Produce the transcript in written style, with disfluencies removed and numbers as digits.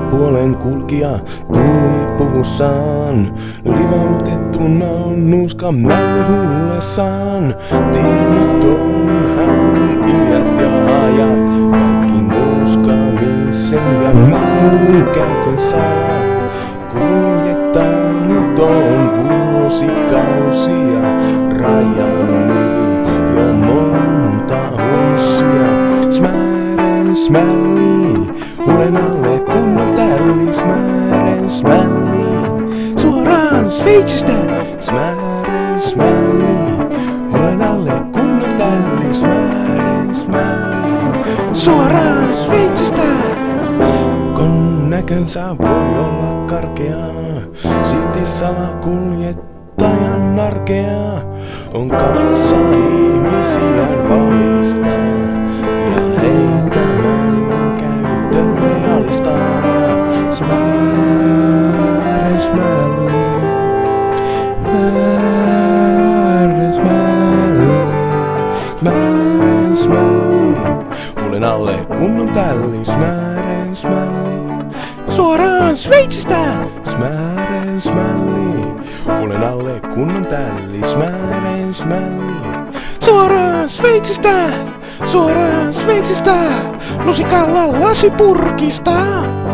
puolen kulkija tuulipuvussaan. Livautettuna on nuuska huulessaan. Tiennyt on hän iät ja ajat, kaikki nuuskamisen ja melun käytön saat. Kuljettanut on vuosikausia rajan yli jo monta hussia. Smälli, huulen alle kunnon tälli. Smälli, suoraan Sveitsistä. Smälli, huulen alle kunnon tälli. Smälli, suoraan Sveitsistä. Kun näkönsä voi olla karkeaa, silti salakuljettajan arkea on kanssa ihmisiä valistaa ja heitä mällin käytölle alistaa. Smälli, huulen alle kunnon tälli. Smälli, suoraan Sveitsistä. Smälli, huulen alle kunnon tälli. Smälli, suoraan Sveitsistä. Lusikalla lasipurkista.